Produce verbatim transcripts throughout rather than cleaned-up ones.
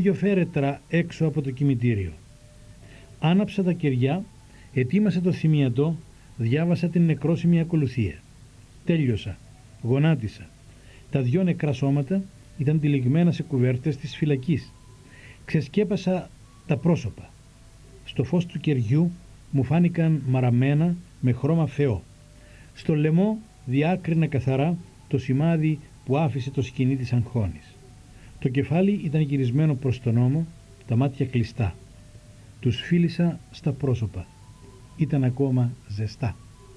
δύο φέρετρα έξω από το κημητήριο. Άναψα τα κεριά, ετοίμασα το θυμιατό, διάβασα την νεκρόσιμη ακολουθία. Τέλειωσα, γονάτισα. Τα δυο νεκρά σώματα ήταν τυλιγμένα σε κουβέρτες της φυλακής. Ξεσκέπασα τα πρόσωπα. Στο φως του κεριού μου φάνηκαν μαραμένα με χρώμα φαιό. Στο λαιμό διάκρινα καθαρά το σημάδι που άφησε το σκοινί της αγχώνης. Το κεφάλι ήταν γυρισμένο προς τον ώμο, τα μάτια κλειστά. Τους φίλησα στα πρόσωπα. Ήταν ακόμα ζεστά.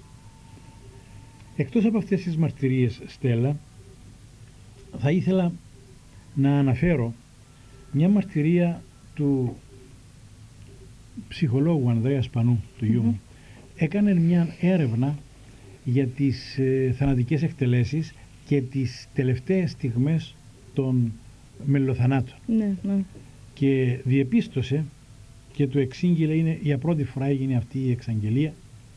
Εκτός από αυτές τις μαρτυρίες, Στέλλα, θα ήθελα να αναφέρω μια μαρτυρία του ψυχολόγου Ανδρέα Σπανού, του γιού μου. Mm-hmm. Έκανε μια έρευνα για τις ε, θανατικές εκτελέσεις και τις τελευταίες στιγμές των μελοθανάτων. Ναι, ναι. Και διεπίστωσε και του εξήγηλε, είναι για πρώτη φορά έγινε αυτή η εξαγγελία,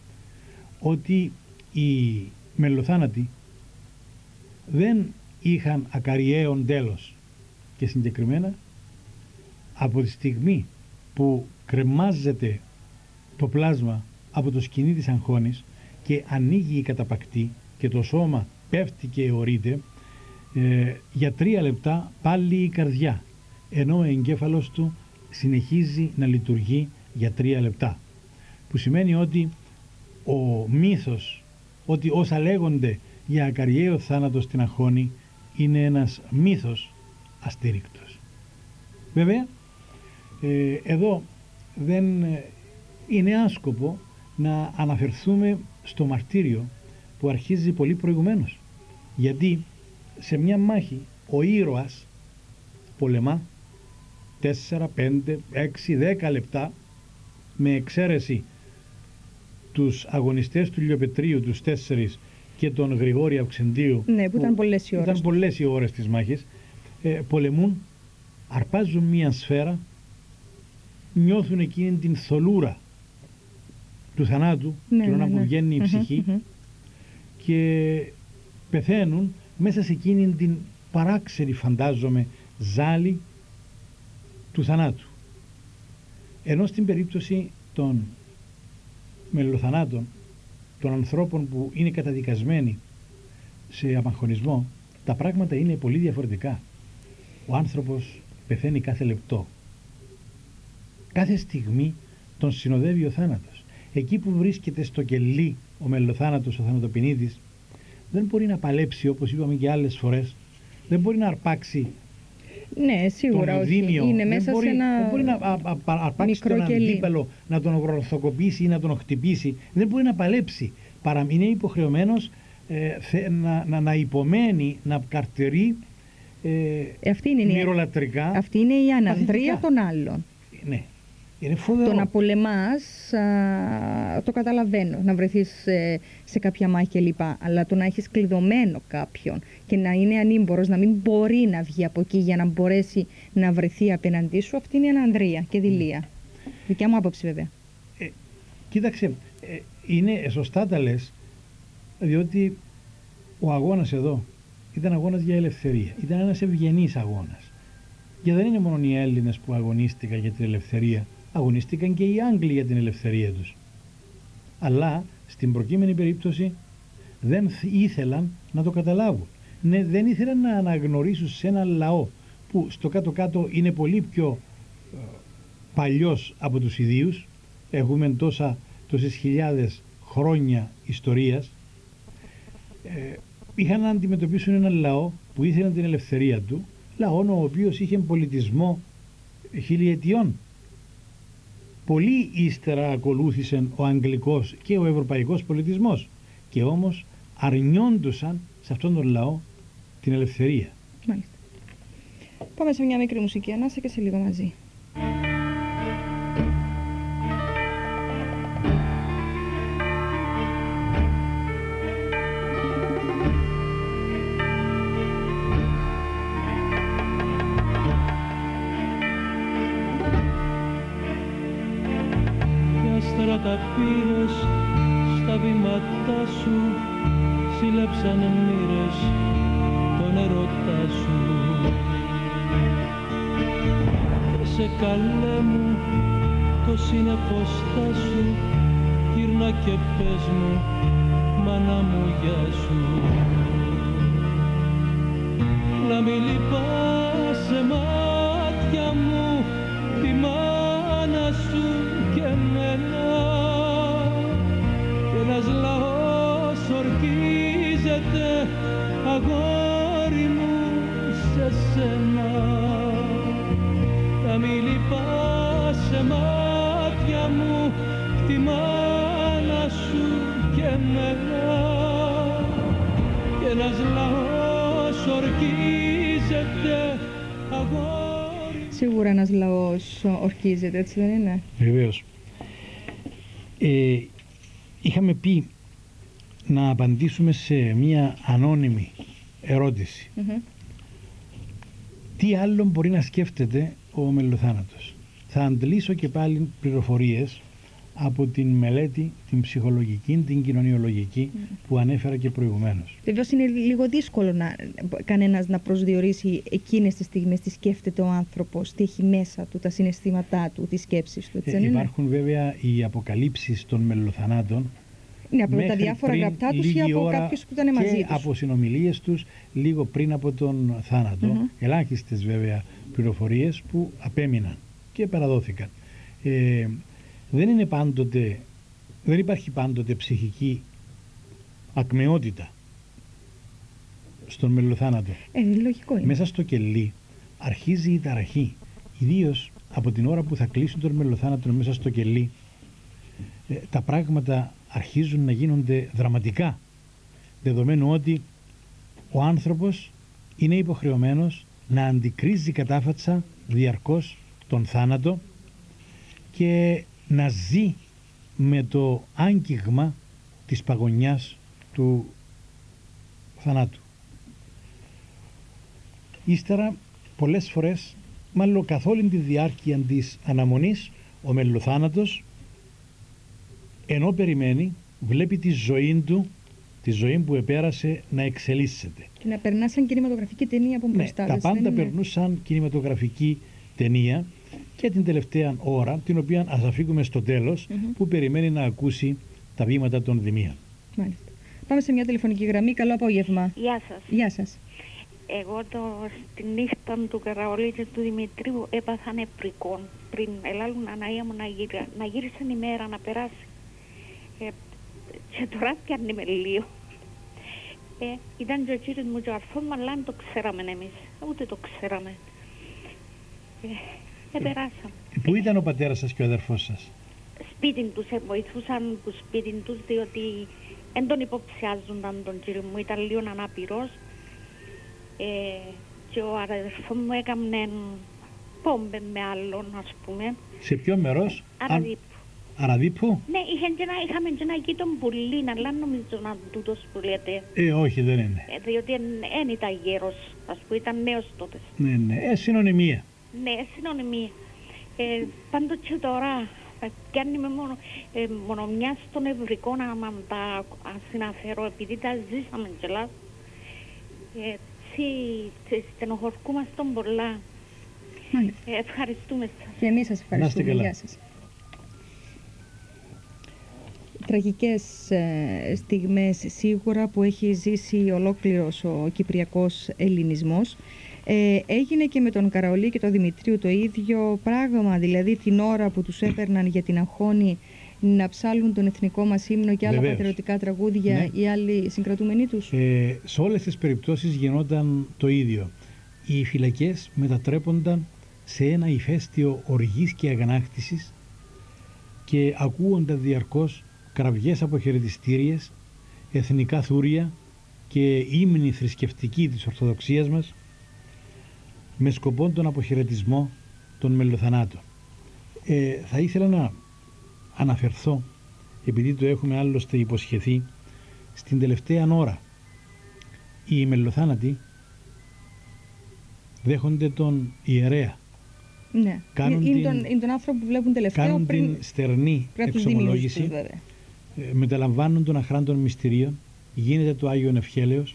ότι οι μελοθάνατοι δεν είχαν ακαριέον τέλος, και συγκεκριμένα από τη στιγμή που κρεμάζεται το πλάσμα από το σκοινί της αγχώνης και ανοίγει η καταπακτή και το σώμα πέφτει και αιωρείται, ε, για τρία λεπτά πάλι η καρδιά, ενώ ο εγκέφαλος του συνεχίζει να λειτουργεί για τρία λεπτά, που σημαίνει ότι ο μύθος, ότι όσα λέγονται για ακαριαίο θάνατο στην αγχώνη είναι ένας μύθος αστήρικτος. Βέβαια, ε, εδώ δεν είναι άσκοπο να αναφερθούμε στο μαρτύριο που αρχίζει πολύ προηγουμένως, γιατί σε μια μάχη ο ήρωας πολεμά τέσσερα, πέντε, έξι, δέκα λεπτά, με εξαίρεση τους αγωνιστές του Λιοπετρίου, τους τέσσερις, και τον Γρηγόρη Αυξεντίου, ναι, που ήταν πολλές οι ώρες, ήταν πολλές οι ώρες της μάχης, ε, πολεμούν, αρπάζουν μία σφαίρα, νιώθουν εκείνη την θολούρα του θανάτου, ναι, την ώρα ναι, ναι. που βγαίνει η ψυχή, mm-hmm, mm-hmm. και πεθαίνουν μέσα σε εκείνη την παράξενη, φαντάζομαι, ζάλη του θανάτου. Ενώ στην περίπτωση των μελοθανάτων, των ανθρώπων που είναι καταδικασμένοι σε απαγχωνισμό, τα πράγματα είναι πολύ διαφορετικά. Ο άνθρωπος πεθαίνει κάθε λεπτό. Κάθε στιγμή τον συνοδεύει ο θάνατος. Εκεί που βρίσκεται στο κελί ο μελοθάνατος, ο θανατοποιητής, δεν μπορεί να παλέψει, όπως είπαμε και άλλες φορές, δεν μπορεί να αρπάξει. Ναι, σίγουρα τον οδύνιο, είναι μέσα δεν μπορεί, σε ένα δεν μπορεί να α, α, α, αρπάξει τον αντίπαλο, να τον ορθοκοπήσει ή να τον χτυπήσει. Δεν μπορεί να παλέψει. Παρά είναι υποχρεωμένος ε, θε, να, να, να υπομένει, να καρτερεί ε, αυτή είναι μυρολατρικά. Αυτή είναι η αναδρία των άλλων. Ναι. Είναι φοβερό. Το να πολεμάς, α, το καταλαβαίνω, να βρεθείς σε, σε κάποια μάχη κλπ. Αλλά το να έχεις κλειδωμένο κάποιον και να είναι ανήμπορος, να μην μπορεί να βγει από εκεί για να μπορέσει να βρεθεί απέναντί σου, αυτή είναι η ανανδρία και δειλία. Mm. Δικιά μου άποψη, βέβαια. Ε, κοίταξε, ε, είναι σωστά τα λες, διότι ο αγώνας εδώ ήταν αγώνας για ελευθερία. Ήταν ένας ευγενής αγώνας. Και δεν είναι μόνο οι Έλληνες που αγωνίστηκαν για την ελευθερία. Αγωνίστηκαν και οι Άγγλοι για την ελευθερία τους. Αλλά στην προκείμενη περίπτωση δεν ήθελαν να το καταλάβουν. Ναι, δεν ήθελαν να αναγνωρίσουν σε ένα λαό που στο κάτω-κάτω είναι πολύ πιο ε, παλιός από τους ιδίους. Έχουμε τόσα, τόσες χιλιάδες χρόνια ιστορίας. Ε, είχαν να αντιμετωπίσουν έναν λαό που ήθελαν την ελευθερία του, λαό ο οποίος είχε πολιτισμό χιλιετιών. Πολύ ύστερα ακολούθησαν ο αγγλικός και ο ευρωπαϊκός πολιτισμός, και όμως αρνιόντουσαν σε αυτόν τον λαό την ελευθερία. Μάλιστα. Πάμε σε μια μικρή μουσική ανάσα και σε λίγο μαζί. Τα πήρες στα βήματά σου, σύλλεψαν μοίρες τον ερωτά σου. καλέ μου το σύννεφο σου, γύρνα και πες μου, μάνα μου γεια σου. Να μην λυπάσαι μάτια μου τη μάνα σου και εμένα, κι ένας λαός ορκίζεται αγόρι μου σε σένα. Να μην λυπάσαι μάτια μου τη μάνα σου και εμένα, κι ένας λαός ορκίζεται αγόρι. Σίγουρα ένας λαός ορκίζεται, έτσι δεν είναι? Βεβαίως. Ε, είχαμε πει να απαντήσουμε σε μία ανώνυμη ερώτηση. Mm-hmm. Τι άλλο μπορεί να σκέφτεται ο μελλοθάνατος? Θα αντλήσω και πάλι πληροφορίες από την μελέτη, την ψυχολογική, την κοινωνιολογική mm. που ανέφερα και προηγουμένως. Βεβαίως είναι λίγο δύσκολο να, κανένας να προσδιορίσει εκείνες τις στιγμές τι σκέφτεται ο άνθρωπος, τι έχει μέσα του, τα συναισθήματά του, τις σκέψεις του. Έτσι, ε, υπάρχουν βέβαια οι αποκαλύψεις των μελλοθανάτων. Ναι, από τα διάφορα γραπτά τους ή από κάποιους που ήταν μαζί και τους. από συνομιλίες τους λίγο πριν από τον θάνατο. Mm-hmm. Ελάχιστες βέβαια πληροφορίες που απέμειναν και παραδόθηκαν. Ε, δεν είναι πάντοτε, δεν υπάρχει πάντοτε ψυχική ακμεότητα στον μελλοθάνατο. Ε, λογικό είναι. Μέσα στο κελί αρχίζει η ταραχή. Ιδίως από την ώρα που θα κλείσουν τον μελλοθάνατο μέσα στο κελί, ε, τα πράγματα αρχίζουν να γίνονται δραματικά, δεδομένου ότι ο άνθρωπος είναι υποχρεωμένος να αντικρίζει κατάφατσα διαρκώς τον θάνατο και να ζει με το άγγιγμα της παγωνιάς του θανάτου. Ύστερα πολλές φορές, μάλλον καθ' όλη τη διάρκεια της αναμονής, ο μελλοθάνατος, ενώ περιμένει, βλέπει τη ζωή του, τη ζωή που επέρασε, να εξελίσσεται. Και να περνά σαν κινηματογραφική ταινία από μπροστά. Ναι, τα πάντα περνούν σαν κινηματογραφική ταινία και την τελευταία ώρα, την οποία ας αφήγουμε στο τέλος, mm-hmm. που περιμένει να ακούσει τα βήματα των δημίων. Μάλιστα. Πάμε σε μια τηλεφωνική γραμμή. Καλό απόγευμα. Γεια σας. Γεια σας. Εγώ το, στη νύχτα του Καραολί και του Δημητρίου έπαθα νευρικών. Πριν ελάλουν Αναία μου να, γύρω, να γύρισε η μέρα να περάσει. Ε, και τώρα πιάνει με λίγο. Ε, ήταν και ο κύριος μου και ο αρφός μου, αλλά δεν το ξέραμε εμείς. Ούτε το ξέραμε. Ε, ε, περάσαμε. Πού ήταν ο πατέρας σας και ο αδερφός σας? Σπίτι τους, ε, βοηθούσαν που σπίτι τους, διότι δεν τον υποψιάζονταν τον κύριο μου, ήταν λίγο ανάπηρος. Ε, και ο αδερφός μου έκαμνε πόμπε με άλλον, ας πούμε. Σε ποιο μέρος? Αραδίπου. Αραδίπου? Ναι, και ένα, είχαμε και ένα γείτον πουλί, αλλά νομίζω να τούτος που λέτε. Ε, όχι, δεν είναι. Ε, διότι δεν ήταν γέρος, ας πούμε, ήταν νέος τότε. Ναι, ναι, ε, συνωνυμία. Ναι, συνωνυμία. Ε, πάντως και τώρα, πιάνει με μόνο, ε, μόνο μια στον ευρικό να τα συναφέρω, επειδή τα ζήσαμε κιόλας. Ε, έτσι, στενοχωρκούμαστε πολλά. Ε, ευχαριστούμε σας. Και εμείς σας ευχαριστούμε. Γεια σας. Τραγικές ε, στιγμές σίγουρα που έχει ζήσει ολόκληρος ο κυπριακός ελληνισμός. Ε, έγινε και με τον Καραολί και τον Δημητρίου το ίδιο πράγμα, δηλαδή την ώρα που τους έπαιρναν για την αγχώνη να ψάλουν τον εθνικό μας ύμνο και άλλα Βεβαίως. πατριωτικά τραγούδια, ναι. Οι άλλοι συγκρατούμενοι τους. Ε, σε όλες τις περιπτώσεις γινόταν το ίδιο. Οι φυλακές μετατρέπονταν σε ένα ηφαίστειο οργής και αγανάκτησης και ακούγονταν διαρκώς κραυγές αποχαιρετιστήριες, εθνικά θούρια και ύμνοι θρησκευτικοί της Ορθοδοξίας μας, με σκοπό τον αποχαιρετισμό των μελλοθανάτων. Ε, θα ήθελα να αναφερθώ, επειδή το έχουμε άλλωστε υποσχεθεί, στην τελευταία ώρα. Οι μελλοθάνατοι δέχονται τον ιερέα. Ναι, κάνουν είναι, την, τον, είναι τον άνθρωπο που βλέπουν τελευταίο κάνουν πριν, την στερνή εξομολόγηση, τους, ε, μεταλαμβάνουν τον αχράντων μυστηρίων, γίνεται το Άγιον Ευχέλεος,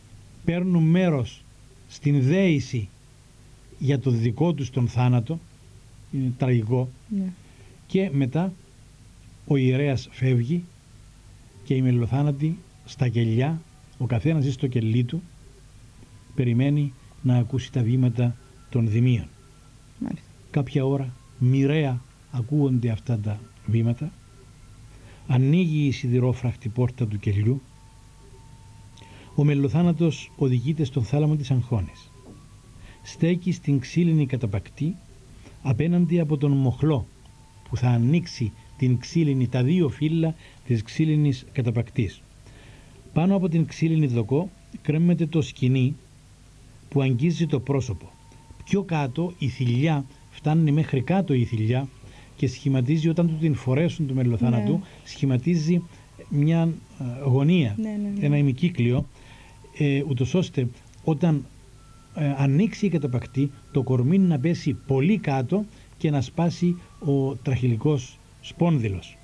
παίρνουν μέρος στην δέηση για το δικό τους τον θάνατο είναι τραγικό. Ναι. Και μετά ο ιερέας φεύγει και οι μελοθάνατοι στα κελιά, ο καθένας ζει στο κελί του, περιμένει να ακούσει τα βήματα των δημίων. Μάλιστα. Κάποια ώρα μοιραία ακούγονται αυτά τα βήματα, ανοίγει η σιδηρόφραχτη πόρτα του κελιού, ο μελοθάνατος οδηγείται στον θάλαμο της Αγχώνης. Στέκει στην ξύλινη καταπακτή απέναντι από τον μοχλό που θα ανοίξει την ξύλινη, τα δύο φύλλα της ξύλινης καταπακτής. Πάνω από την ξύλινη δοκό κρέμεται το σκοινί που αγγίζει το πρόσωπο. Πιο κάτω η θηλιά, φτάνει μέχρι κάτω η θηλιά και σχηματίζει, όταν του την φορέσουν του μελοθάνατου, ναι, σχηματίζει μια γωνία, ναι, ναι, ναι. ένα ημικύκλιο, ε, ούτως ώστε όταν ε, ανοίξει η καταπακτή, το κορμί να πέσει πολύ κάτω και να σπάσει ο τραχυλικός σπόνδυλος.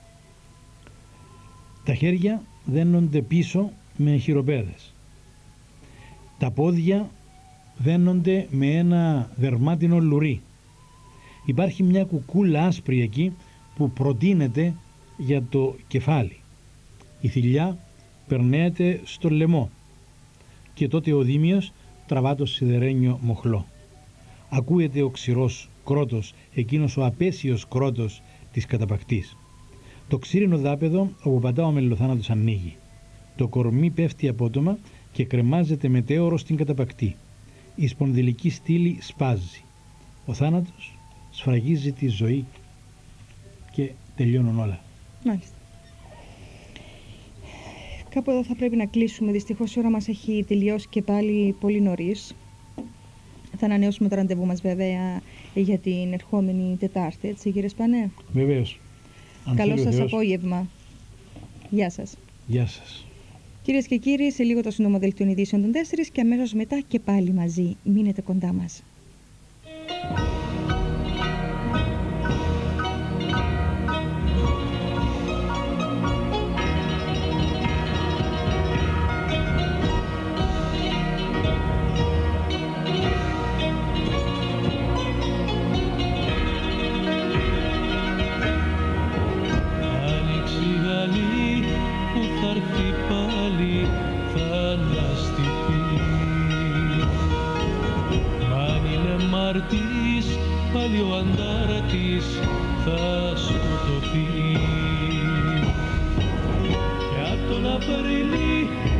Τα χέρια δένονται πίσω με χειροπέδες. Τα πόδια δένονται με ένα δερμάτινο λουρί. Υπάρχει μια κουκούλα άσπρη εκεί που προτείνεται για το κεφάλι. Η θηλιά περνέεται στο λαιμό και τότε ο Δήμιος τραβά το σιδερένιο μοχλό. Ακούεται ο ξηρός κρότος, εκείνος ο απέσιος κρότος της καταπακτής. Το ξύρινο δάπεδο όπου πατά ο μελοθάνατος ανοίγει. Το κορμί πέφτει απότομα και κρεμάζεται μετέωρο στην καταπακτή. Η σπονδυλική στήλη σπάζει. Ο θάνατος σφραγίζει τη ζωή και τελειώνουν όλα. Μάλιστα. Κάπου εδώ θα πρέπει να κλείσουμε. Δυστυχώς η ώρα μας έχει τελειώσει και πάλι πολύ νωρίς. Θα ανανεώσουμε το ραντεβού μας βέβαια για την ερχόμενη Τετάρτη, έτσι κύριε Σπανέ? Βεβαίως. Καλό σας απόγευμα. Γεια σας. Γεια σας. Κυρίες και κύριοι, σε λίγο το σύντομο δελτίο ειδήσεων των τέσσερις και αμέσως μετά και πάλι μαζί. Μείνετε κοντά μας. Πάλι ο αντάρτης θα σκοτωθεί και απ' τον Απρίλη